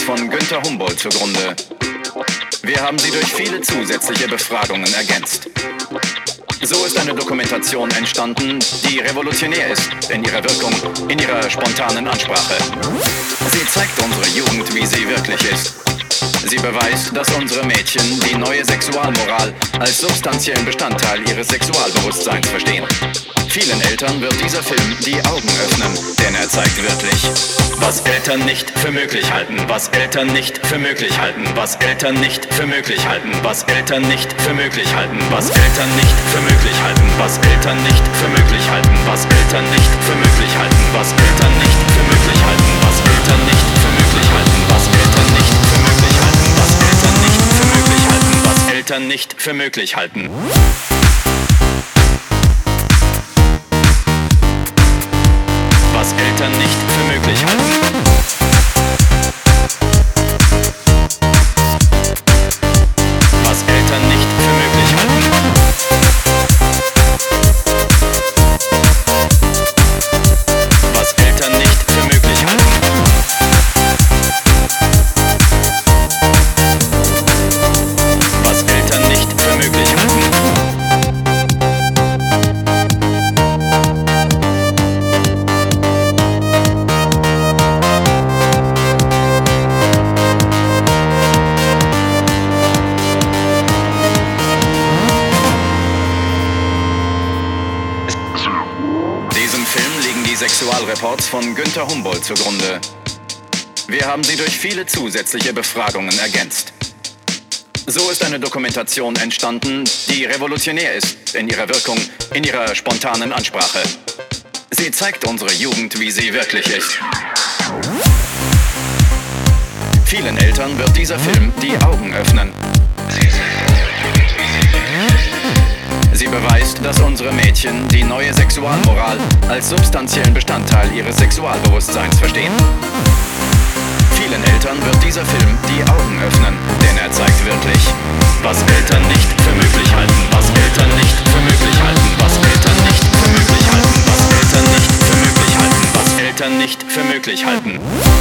Reports von Günter Humboldt zugrunde. Wir haben sie durch viele zusätzliche Befragungen ergänzt. So ist eine Dokumentation entstanden, die revolutionär ist in ihrer Wirkung, in ihrer spontanen Ansprache. Sie zeigt unsere Jugend, wie sie wirklich ist. Sie beweist, dass unsere Mädchen die neue Sexualmoral als substanziellen Bestandteil ihres Sexualbewusstseins verstehen. Vielen Eltern wird dieser Film die Augen öffnen, denn er zeigt wirklich, was Eltern nicht für möglich halten, was Eltern nicht für möglich halten, was Eltern nicht für möglich halten, was Eltern nicht für möglich halten, was Eltern nicht für möglich halten, was Eltern nicht für möglich halten, was Eltern nicht für möglich halten, was Eltern nicht für möglich halten, was Eltern nicht für möglich halten, was Eltern nicht für möglich halten, was Eltern nicht für möglich halten, was Eltern nicht für möglich halten. Was Eltern nicht für möglich halten. Was Eltern nicht für möglich halten. Was Eltern nicht für möglich halten. Was Eltern nicht für möglich halten. Sexualreports von Günter Humboldt zugrunde. Wir haben sie durch viele zusätzliche Befragungen ergänzt. So ist eine Dokumentation entstanden, die revolutionär ist in ihrer Wirkung, in ihrer spontanen Ansprache. Sie zeigt unsere Jugend, wie sie wirklich ist. Vielen Eltern wird dieser Film die Augen öffnen. Sie beweist, dass unsere Mädchen die neue Sexualmoral als substanziellen Bestandteil ihres Sexualbewusstseins verstehen. Vielen Eltern wird dieser Film die Augen öffnen, denn er zeigt wirklich, was Eltern nicht für möglich halten, was Eltern nicht für möglich halten, was Eltern nicht für möglich halten, was Eltern nicht für möglich halten, was Eltern nicht für möglich halten.